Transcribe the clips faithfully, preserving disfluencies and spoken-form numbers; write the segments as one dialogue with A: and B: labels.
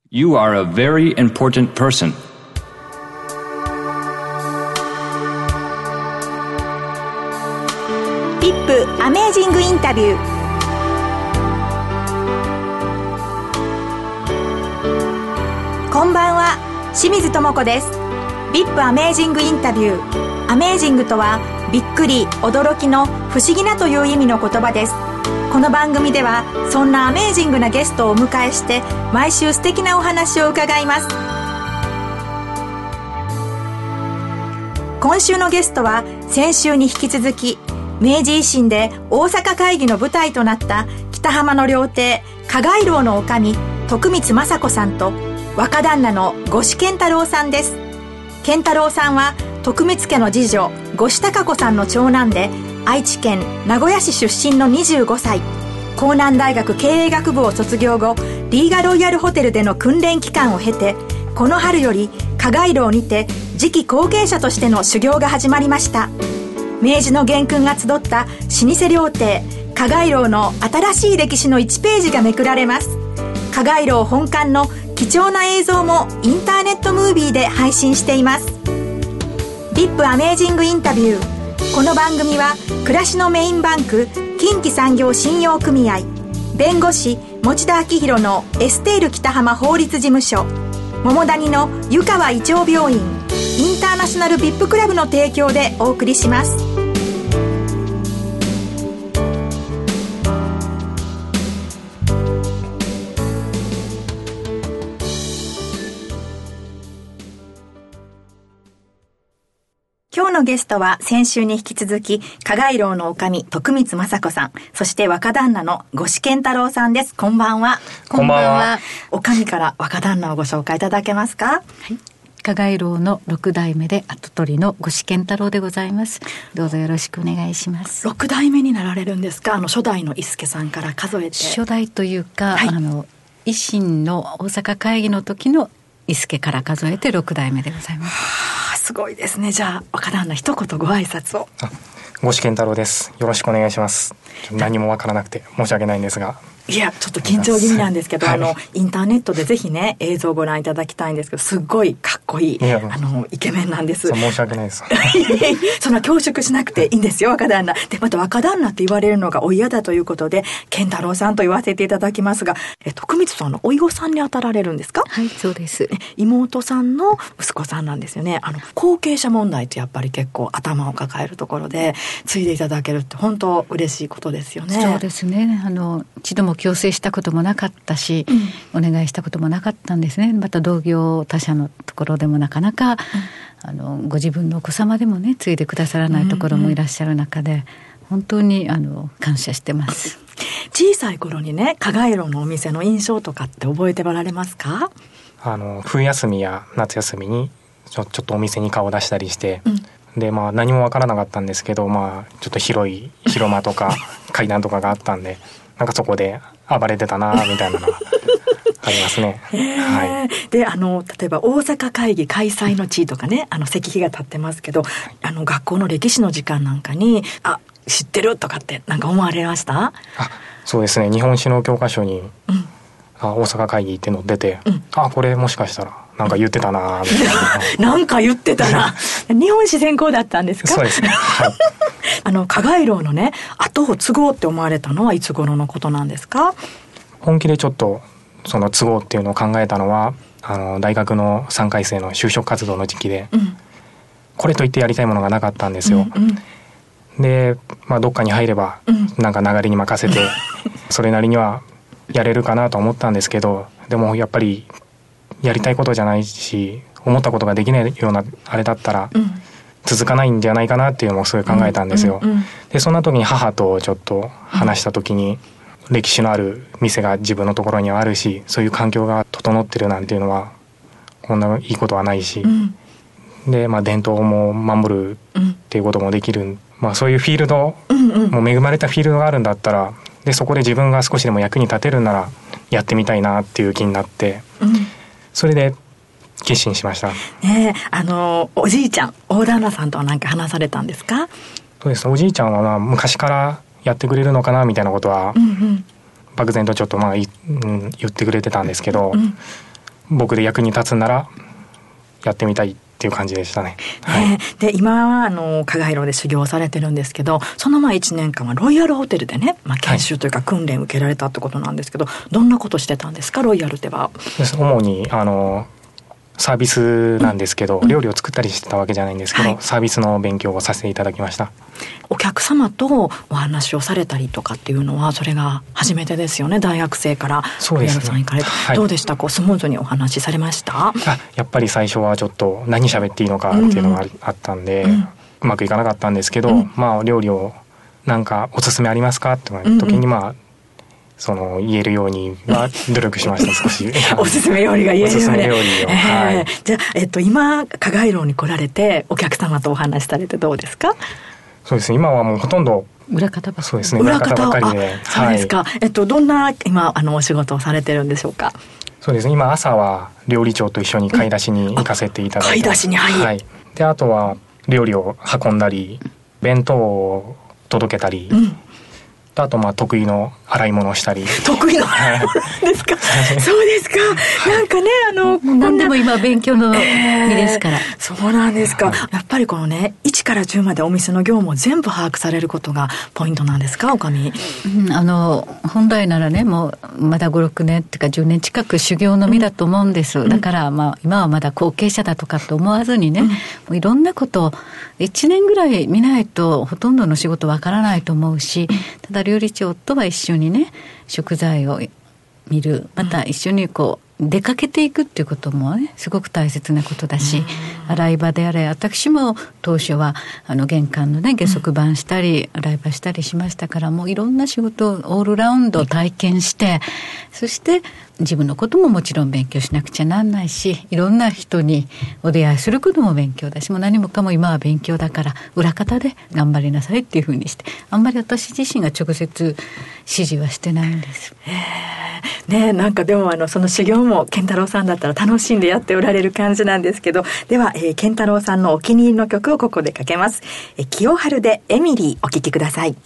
A: You are a very important person.
B: ビップアメージングインタビュー。こんばんは、清水智子です。ビップアメージングインタビュー。アメージングとはびっくり、驚きの不思議なという意味の言葉です。この番組ではそんなアメージングなゲストをお迎えして毎週素敵なお話を伺います。今週のゲストは先週に引き続き明治維新で大阪会議の舞台となった北浜の料亭加賀楼の女将徳光雅子さんと若旦那の五子健太郎さんです。健太郎さんは徳光家の次女五子孝子さんの長男で愛知県名古屋市出身のにじゅうごさい。江南大学経営学部を卒業後リーガロイヤルホテルでの訓練期間を経てこの春より加賀楼にて次期後継者としての修行が始まりました。明治の元勲が集った老舗料亭加賀楼の新しい歴史のいちページがめくられます。加賀楼本館の貴重な映像もインターネットムービーで配信しています。ビップアメージングインタビュー。この番組は暮らしのメインバンク近畿産業信用組合、弁護士持田明宏のエステール北浜法律事務所、桃谷の湯川胃腸病院、インターナショナル ブイアイピー クラブの提供でお送りします。今日のゲストは先週に引き続き加賀楼の女将徳光雅子さん、そして若旦那の五子健太郎さんです。こんばんは。
C: こんばんは。
B: 女将から若旦那をご紹介いただけますか？はい、
D: 加賀楼の六代目で跡取りの五子健太郎でございます。どうぞよろしくお願いします。
B: 六代目になられるんですか？あの初代の伊助さんから数えて。
D: 初代というか、はい、あの維新の大阪会議の時の伊助から数えて六代目でございます。
B: はあ、すごいですね。じゃあ若旦那一言ご挨拶を。
C: 五子健太郎です。よろしくお願いします。何もわからなくて申し訳ないんですが。
B: いやちょっと緊張気味なんですけど、はい、あのインターネットでぜひね映像をご覧いただきたいんですけど、すっごいかっこいい、いあのイケメンなんです。
C: 申し訳ないです
B: そんな恐縮しなくていいんですよ若旦那で。また若旦那って言われるのがお嫌だということで健太郎さんと言わせていただきますが、え徳光さんのおいごさんに当たられるんですか？
D: はい、そうです。
B: 妹さんの息子さんなんですよね。あの後継者問題ってやっぱり結構頭を抱えるところで継いでいただけるって本当嬉しいことですよね。
D: そうですね。あの一度も強制したこともなかったし、うん、お願いしたこともなかったんですね。また同業他社のところでもなかなか、うん、あのご自分のお子様でもね継いでくださらないところもいらっしゃる中で、うんうん、本当にあの感謝してます。
B: 小さい頃にね加賀楼のお店の印象とかって覚えておられますか？
C: あの冬休みや夏休みにちょ、ちょっとお店に顔を出したりして、うんでまあ、何もわからなかったんですけど、まあ、ちょっと広い広間とか階段とかがあったんでなんかそこで暴れてたなみたいなのがありますね。
B: はい、であの例えば大阪会議開催の地とかねあの石碑が立ってますけど、あの学校の歴史の時間なんかにあ知ってるとかってなんか思われました？
C: あそうですね。日本史の教科書に、うん、あ大阪会議っての出て、うん、あこれもしかしたらなんか言ってたなみたい
B: ななんか言ってたな日本史専攻だったんですか？
C: そうですね、はい、
B: あの加賀楼のね後を継ごうって思われたのはいつ頃のことなんですか？
C: 本気でちょっとその継ごうっていうのを考えたのはあの大学のさんかい生の就職活動の時期で、うん、これといってやりたいものがなかったんですよ、うんうん、で、まあ、どっかに入れば、うん、なんか流れに任せてそれなりにはやれるかなと思ったんですけど、でもやっぱりやりたいことじゃないし思ったことができないようなあれだったら続かないんじゃないかなっていうのもすごい考えたんですよ、うんうんうん、でそんな時に母とちょっと話した時に、うん、歴史のある店が自分のところにはあるしそういう環境が整ってるなんていうのはこんないいことはないし、うん、で、まあ、伝統も守るっていうこともできる、うんまあ、そういうフィールド、うんうん、もう恵まれたフィールドがあるんだったらでそこで自分が少しでも役に立てるならやってみたいなっていう気になって、うんそれで決心しました。
B: ねえ、あのおじいちゃん大旦那さんとは何か話されたんですか？
C: そうです。おじいちゃんはまあ昔からやってくれるのかなみたいなことは、うんうん、漠然とちょっとまあ、うん、言ってくれてたんですけど、うん、 僕で役に立つならやってみたいっていう感じでしたね。はい、
B: で今はあの加賀色で修行されてるんですけど、その前いちねんかんはロイヤルホテルでね、まあ、研修というか訓練を受けられたってことなんですけど、はい、どんなことしてたんですかロイヤルでは。
C: 主にあのサービスなんですけど、うん、料理を作ったりしてたわけじゃないんですけど、はい、サービスの勉強をさせていただきました。
B: お客様とお話をされたりとかっていうのはそれが初めてですよね。大学生からロイヤルさん行かれて、はい、どうでしたこうスムーズにお話しされました？
C: あやっぱり最初はちょっと何喋っていいのかっていうのがあったんで、うんうん、うまくいかなかったんですけど、うん、まあ料理をなんかおすすめありますかって言った時に、まあ、うんうん、その言えるようには努力しました少し
B: おすすめ料理が言えるように、おすすめ料理を、えー
C: はい、
B: じゃあ、えっと、今加賀色に来られてお客様とお話しされてどうですか？
C: そうですね、今はもうほとんど
D: 裏方ばかり。
C: そうですね、裏方ばかりで。
B: そうですか、はい、えっと、どんな今あのお仕事をされてるんでしょうか？
C: そうですね、今朝は料理長と一緒に買い出しに行かせていただいて、
B: 買い出しに、はい、はい、
C: であとは料理を運んだり弁当を届けたり、うん、あとまあ得意の洗い物をしたり。
B: 得意の洗い物ですか？そうですか、はい、なんかねあの
D: 何でも今勉強の身ですから、えー、
B: そうなんですか、はい、やっぱりこのねいちからじゅうまでお店の業務を全部把握されることがポイントなんですかおかみ？
D: うん、あの本来ならねもうまだごろくねんっていうかじゅうねん近く修行の身だと思うんです、うん、だからまあ今はまだ後継者だとかと思わずにね、うん、もういろんなことをいちねんぐらい見ないとほとんどの仕事わからないと思うし、ただ料理長とは一緒にね食材を見る、また一緒にこう出かけていくっていうこともねすごく大切なことだし、洗い場であれ私も当初はあの玄関のね下足板したり洗い場したりしましたから、もういろんな仕事をオールラウンド体験して、そして自分のことももちろん勉強しなくちゃなんないし、いろんな人にお出会いすることも勉強だし、もう何もかも今は勉強だから裏方で頑張りなさいっていうふうにして、あんまり私自身が直接指示はしてないんです。
B: ねえ、なんかでもあのその修行も健太郎さんだったら楽しんでやっておられる感じなんですけど、では、えー、健太郎さんのお気に入りの曲をここでかけます。えー、清春でエミリーお聴きください。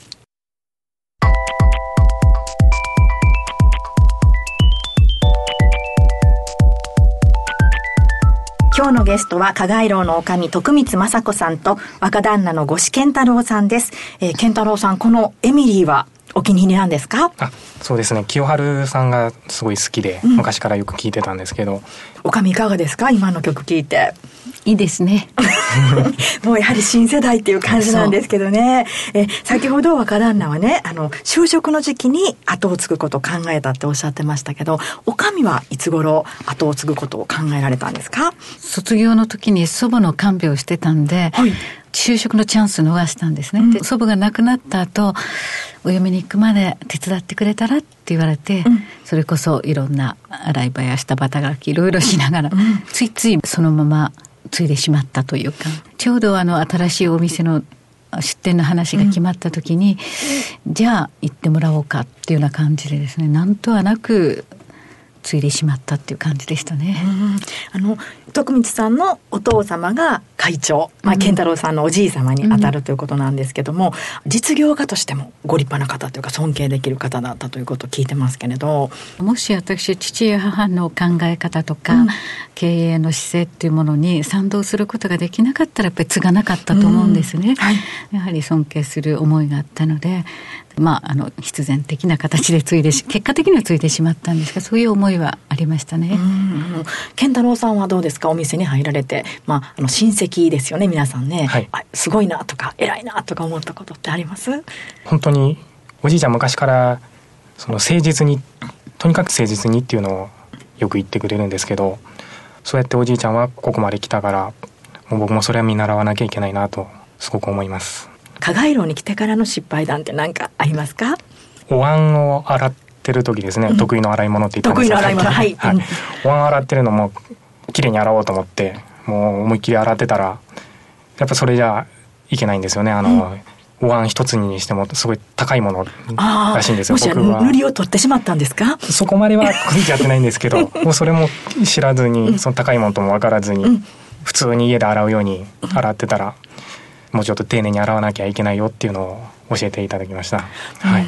B: 今日のゲストは加賀色の女将徳光雅子さんと若旦那の五子健太郎さんです。えー、健太郎さん、このエミリーはお気に入りなんですか？
C: あ、そうですね、清春さんがすごい好きで、うん、昔からよく聴いてたんですけど。
B: 女将いかがですか？今の曲聴いて。
D: いいですね
B: もうやはり新世代っていう感じなんですけどね。え先ほど若旦那はね、あの就職の時期に後を継ぐことを考えたっておっしゃってましたけど、女将はいつ頃後を継ぐことを考えられたんですか？
D: 卒業の時に祖母の看病をしてたんで、はい、就職のチャンス逃したんですね、うん、で祖母が亡くなった後お嫁に行くまで手伝ってくれたらって言われて、うん、それこそいろんな洗い場や下働きいろいろしながら、うん、ついついそのまま継いでしまったというか、ちょうどあの新しいお店の出店の話が決まった時に、うん、じゃあ行ってもらおうかっていうような感じでですね、なんとはなく継いでしまったっていう感じでしたね。
B: うん、あの徳光さんのお父様が会長、まあ、健太郎さんのおじい様にあたるということなんですけども、うん、実業家としてもご立派な方というか尊敬できる方だったということを聞いてますけれど、
D: もし私父や母の考え方とか、うん、経営の姿勢っていうものに賛同することができなかったらやっぱり継がなかったと思うんですね、うんはい、やはり尊敬する思いがあったので、まあ、あの必然的な形で継いでし結果的には継いでしまったんですが、そういう思いはありましたね。
B: うん、健太郎さんはどうですか？お店に入られて、まあ、あの親戚ですよね皆さんね、はい、あすごいなとか偉いなとか思ったことってあります？
C: 本当におじいちゃん昔からその誠実にとにかく誠実にっていうのをよく言ってくれるんですけど、そうやっておじいちゃんはここまで来たからもう僕もそれは見習わなきゃいけないなとすごく思います。
B: 加賀色に来てからの失敗談って何かありますか？
C: お椀を洗ってる時ですね、うん、得意の洗い物って言ったんです
B: が、得意の洗い物、はい、はい、
C: お椀洗ってるのもきれいに洗おうと思ってもう思いっきり洗ってたらやっぱそれじゃいけないんですよね。あの、うん、お椀一つにしてもすごい高いものらしいんですよ。
B: もし僕は塗りを取ってしまったんですか？
C: そこまではやってないんですけどもうそれも知らずに、その高いものとも分からずに、うん、普通に家で洗うように洗ってたら、もうちょっと丁寧に洗わなきゃいけないよっていうのを教えていただきました。はい、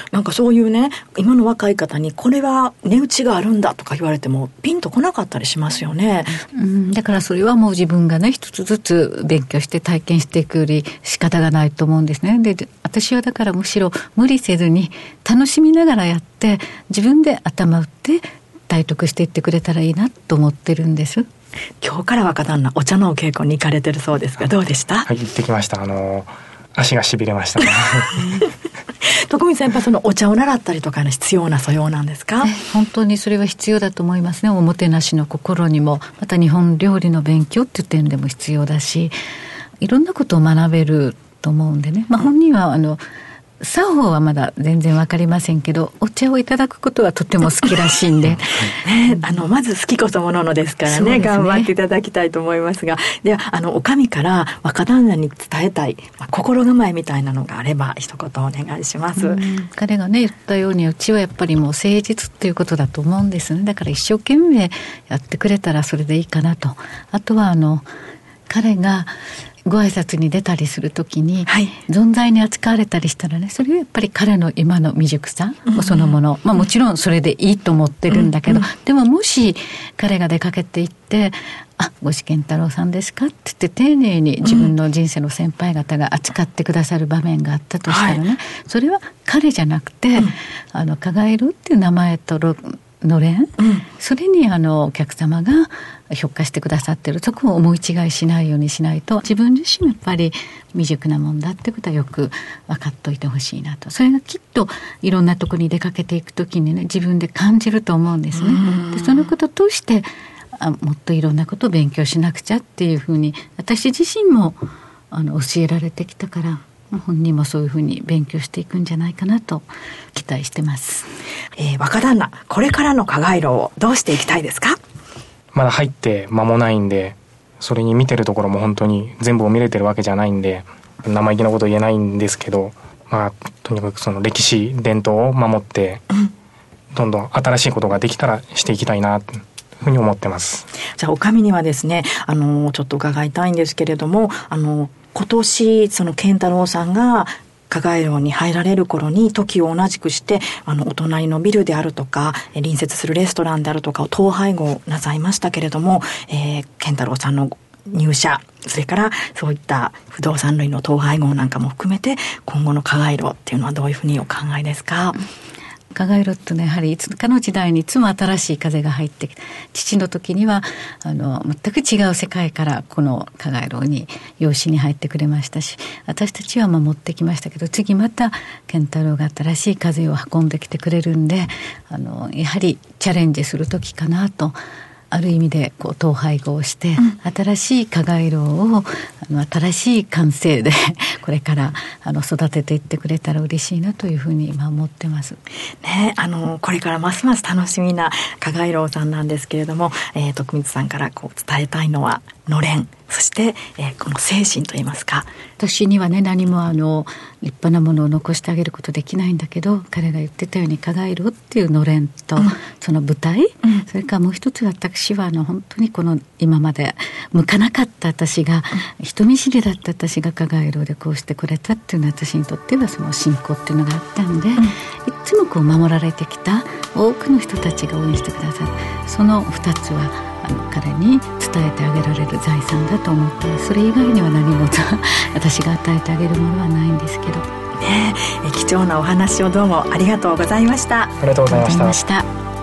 B: なんかそういうね、今の若い方にこれは値打ちがあるんだとか言われてもピンとこなかったりしますよね。
D: うん、だからそれはもう自分がね一つずつ勉強して体験していくより仕方がないと思うんですね。で、私はだからむしろ無理せずに楽しみながらやって自分で頭打って体得していってくれたらいいなと思ってるんです。
B: 今日から若旦那お茶のお稽古に行かれてるそうですがどうでした？
C: はい、行ってきました。あの足がしびれました
B: 徳光さん、やっぱそのお茶を習ったりとかの必要な素養なんですか？
D: 本当にそれは必要だと思いますね。おもてなしの心にも、また日本料理の勉強っていう点でも必要だし、いろんなことを学べると思うんでね、まあ、本人はあの作法はまだ全然わかりませんけど、お茶をいただくことはとても好きらしいんで、
B: ね、あのまず好きこそもののですから ね, ね頑張っていただきたいと思いますが、ではあのお上から若旦那に伝えたい、まあ、心構えみたいなのがあれば一言お願いします。
D: うん、彼がね言ったように、うちはやっぱりもう誠実っていうことだと思うんですね。だから一生懸命やってくれたらそれでいいかなと。あとはあの彼がご挨拶に出たりするときに、はい、存在に扱われたりしたらね、それはやっぱり彼の今の未熟さ、うん、そのもの、まあ、もちろんそれでいいと思ってるんだけど、うんうん、でももし彼が出かけていってあ、ごし健太郎さんですかって言って丁寧に自分の人生の先輩方が扱ってくださる場面があったとしたらね、はい、それは彼じゃなくて、うん、あのかがえるっていう名前とのれん、うん、それにあのお客様が評価してくださってる、そこを思い違いしないようにしないと、自分自身もやっぱり未熟なもんだってことはよく分かっといてほしいなと。それがきっといろんなとこに出かけていくときにね、自分で感じると思うんですね。でそのこととしてあもっといろんなことを勉強しなくちゃっていうふうに私自身もあの教えられてきたから、本人もそういうふうに勉強していくんじゃないかなと期待してます。
B: えー、若旦那、これからの加賀色をどうしていきたいですか？
C: まだ入って間もないんで、それに見てるところも本当に全部を見れてるわけじゃないんで、生意気なこと言えないんですけど、まあとにかくその歴史伝統を守って、うん、どんどん新しいことができたらしていきたいなというふうに思ってます。
B: じゃあお上にはですね、あのちょっと伺いたいんですけれども、あの今年その健太郎さんが加賀色に入られる頃に時を同じくして、あのお隣のビルであるとか隣接するレストランであるとかを統廃合なさいましたけれども、えー、健太郎さんの入社、それからそういった不動産類の統廃合なんかも含めて、今後の加賀色っていうのはどういうふうにお考えですか？
D: 加賀色ってね、やはりいつかの時代にいつも新しい風が入ってきて、父の時にはあの全く違う世界からこの加賀色に養子に入ってくれましたし、私たちは守ってきましたけど、次また健太郎が新しい風を運んできてくれるんで、あのやはりチャレンジする時かなと。ある意味でこう統廃合して、うん、新しい加賀色をあの新しい感性でこれからあの育てていってくれたら嬉しいなというふうに今思ってます
B: ね。あのこれからますます楽しみな加賀色さんなんですけれども、えー、徳光さんからこう伝えたいのはのれん、そして、えー、この精神といいますか。
D: 私にはね、何もあの立派なものを残してあげることできないんだけど、彼が言ってたように加賀色っていうのれんと、うん、その舞台、うん、それからもう一つ私はあの本当にこの今まで向かなかった私が、うん、人見知りだった私が加賀色でこうしてくれたっていうのは、私にとってはその信仰っていうのがあったんで、うん、いつもこう守られてきた多くの人たちが応援してくださる、その二つはあの彼に伝えてあげられる財産だと思って、それ以外には何も私が与えてあげるものはないんですけど
B: ね。え貴重なお話をどうもありがとうございました。
C: ありがとうございました。
D: ました。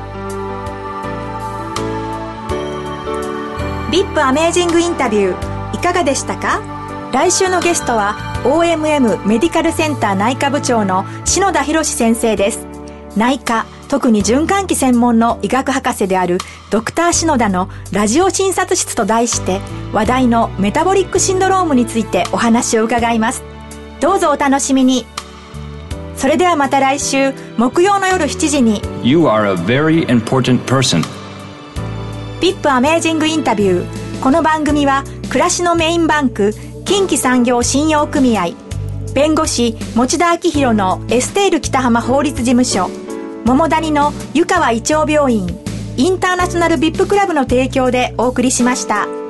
B: ブイアイピー アメージングインタビューいかがでしたか？来週のゲストは オーエムエム メディカルセンター内科部長の篠田博先生です。内科、特に循環器専門の医学博士であるドクター篠田のラジオ診察室と題して、話題のメタボリックシンドロームについてお話を伺います。どうぞお楽しみに。それではまた来週木曜の夜しちじに
A: You are a very important person。
B: ブイアイピー アメージングインタビュー。この番組は暮らしのメインバンク近畿産業信用組合、弁護士持田明宏のエステール北浜法律事務所、桃谷の湯川胃腸病院、インターナショナル ブイアイピー クラブの提供でお送りしました。